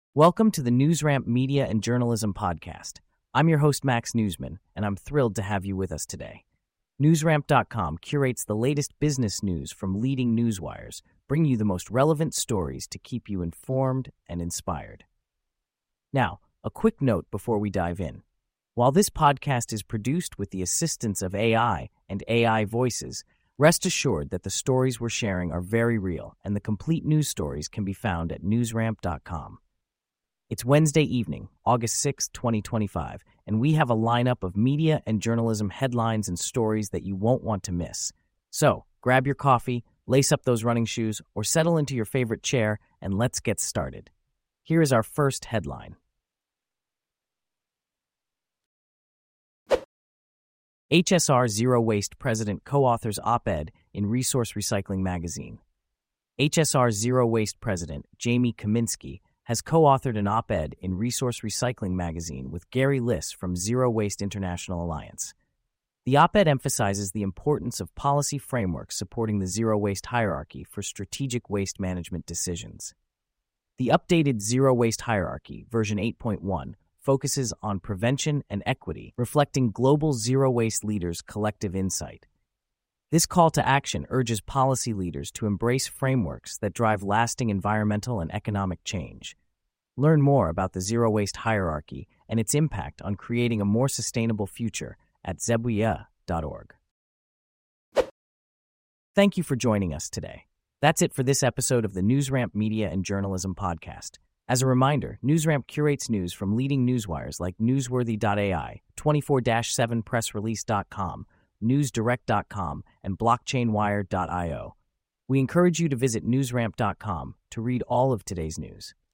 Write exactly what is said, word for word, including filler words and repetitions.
Welcome to the NewsRamp Media and Journalism Podcast. I'm your host, Max Newsman, and I'm thrilled to have you with us today. NewsRamp dot com curates the latest business news from leading newswires, bringing you the most relevant stories to keep you informed and inspired. Now, a quick note before we dive in. While this podcast is produced with the assistance of A I and A I voices, rest assured that the stories we're sharing are very real, and the complete news stories can be found at NewsRamp dot com. It's Wednesday evening, August sixth, twenty twenty-five, and we have a lineup of media and journalism headlines and stories that you won't want to miss. So, grab your coffee, lace up those running shoes, or settle into your favorite chair, and let's get started. Here is our first headline. H S R Zero Waste President co-authors op-ed in Resource Recycling Magazine. H S R Zero Waste President Jamie Kaminsky has co-authored an op-ed in Resource Recycling Magazine with Gary Liss from Zero Waste International Alliance. The op-ed emphasizes the importance of policy frameworks supporting the zero waste hierarchy for strategic waste management decisions. The updated Zero Waste Hierarchy, version eight point one, focuses on prevention and equity, reflecting global zero waste leaders' collective insight. This call to action urges policy leaders to embrace frameworks that drive lasting environmental and economic change. Learn more about the zero waste hierarchy and its impact on creating a more sustainable future at zebuia dot org. Thank you for joining us today. That's it for this episode of the NewsRamp Media and Journalism Podcast. As a reminder, NewsRamp curates news from leading newswires like newsworthy dot A I, twenty-four seven press release dot com, news direct dot com, and blockchain wire dot io. We encourage you to visit newsramp dot com to read all of today's news.